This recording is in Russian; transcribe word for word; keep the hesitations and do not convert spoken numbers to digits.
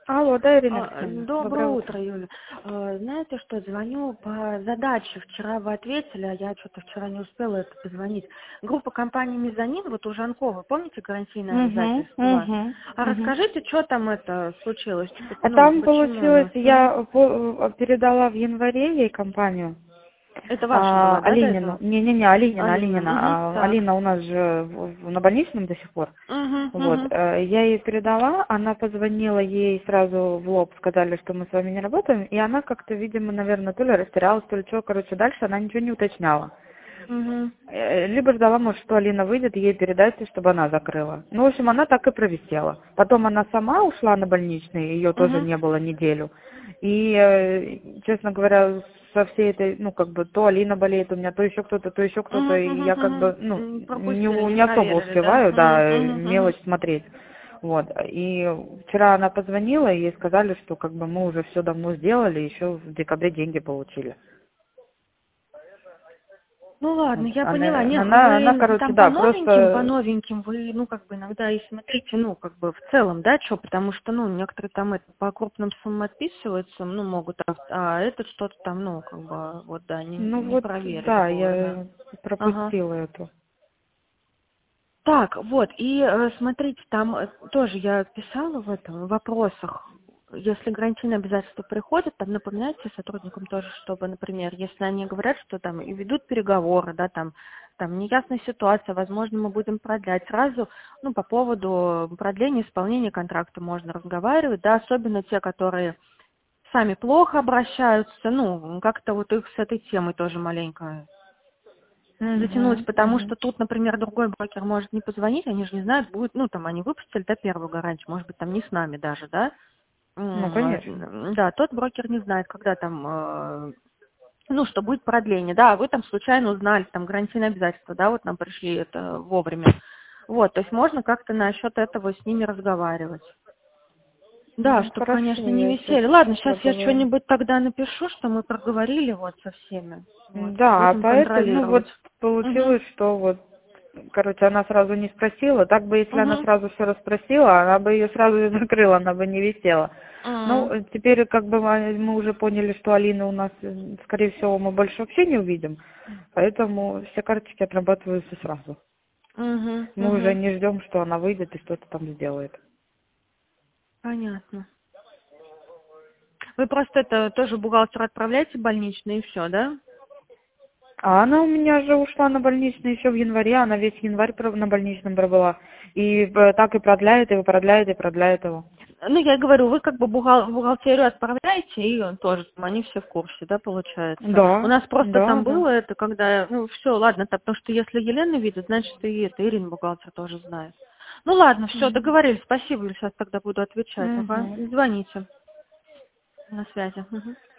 Алло, да, А, Ирина Алексеевна, Доброе доброе утро. утро, Юля. А, Знаете что, звоню, по знаете что, звоню по задаче. Вчера вы ответили, а я что-то вчера не успела это позвонить. Группа компании «Мезонин», вот у Жанкова, помните гарантийные Угу, обязательства? угу, А угу. расскажите, что там это случилось? П- А Ну, там почему получилось, она? Мгм. я по- передала в январе ей компанию, Это ваша а, была, да, до Алинину. этого? Не-не-не, Алинина, Алина. Алинина. Мгм. А, Так. Алина у нас же в- в- на больничном до сих пор. Угу, Вот. угу. э, Я ей передала, она позвонила ей сразу в лоб, сказали, что мы с вами не работаем, и она как-то, видимо, наверное, то ли растерялась, то ли что, короче, дальше она ничего не уточняла. Угу. Э, Либо ждала, может, что Алина выйдет, ей передать, чтобы она закрыла. Ну, в общем, она так и провисела. Потом она сама ушла на больничный, ее тоже Угу. не было неделю. И, э, честно говоря, со всей этой, ну, как бы, то Алина болеет у меня, то еще кто-то, то еще кто-то, Угу, и я угу, как бы, ну, угу. не, Пропустили, у- не не особо проверили, да? успеваю, да, Угу, э, угу, угу. мелочь смотреть. Вот. И вчера она позвонила, и ей сказали, что как бы мы уже все давно сделали, еще в декабре деньги получили. Ну Вот. ладно, я поняла. Она, Нет, она, она, вы короче, там по да, новеньким, по просто. новеньким вы, ну, как бы иногда и смотрите, ну, как бы в целом, да, что, потому что, ну, некоторые там это по крупным суммам отписываются, ну, могут, а, а этот что-то там, ну, как бы, вот, да, не, Ну не вот, проверили да, вовремя. я Ага. пропустила эту. Так, вот, и э, смотрите, там э, тоже я писала в этом, в вопросах, если гарантийные обязательства приходят, там напоминайте сотрудникам тоже, чтобы, например, если они говорят, что там и ведут переговоры, да, там, там неясная ситуация, возможно, мы будем продлять сразу, ну, по поводу продления исполнения контракта можно разговаривать, да, особенно те, которые сами плохо обращаются, ну, как-то вот их с этой темой тоже маленько затянуть, Угу, потому угу. что тут, например, другой брокер может не позвонить, они же не знают, будет, ну, там, они выпустили, да, первую гарантию, может быть, там не с нами даже, да, Ну, М, конечно. э, да, тот брокер не знает, когда там, э, ну, что будет продление, да, а вы там случайно узнали, там, гарантийные обязательства, да, вот нам пришли это вовремя, вот, то есть можно как-то насчет этого с ними разговаривать. Да, Ну, чтобы, хорошо, конечно, не я сейчас висели. Ладно, сейчас я проговорю. что-нибудь тогда напишу, что мы проговорили вот со всеми, вот, Да, будем поэтому, ну контролировать. вот Угу, получилось, что вот, короче, она сразу не спросила. Так бы, если она угу. сразу все расспросила, она бы ее сразу и закрыла, она бы не висела. Ну, М, э, теперь как бы мы мы уже поняли, что Алины у нас, э, скорее всего, мы больше вообще не увидим. Поэтому все карточки отрабатываются сразу. мгм, Мы уже мгм. не ждем, что она выйдет и что-то там сделает. Понятно. Вы просто это тоже бухгалтеру отправляете больничный и все, да? А она у меня же ушла на больничный еще в январе, она весь январь про- на больничном пробыла. И э, так и продляет, и продляет, и продляет его. Ну, я и говорю, вы как бы бухгал- в бухгалтерию отправляете, и он тоже, там, они все в курсе, да, получается. У Да, нас просто да, там да. было это, когда, ну, все, ладно, так, потому что если Елена видит, значит, и это, Ирина бухгалтер тоже знает. Ну, ладно, все, Мгм. договорились, спасибо, сейчас тогда буду отвечать, ага, Мгм. звоните, на связи. Мгм.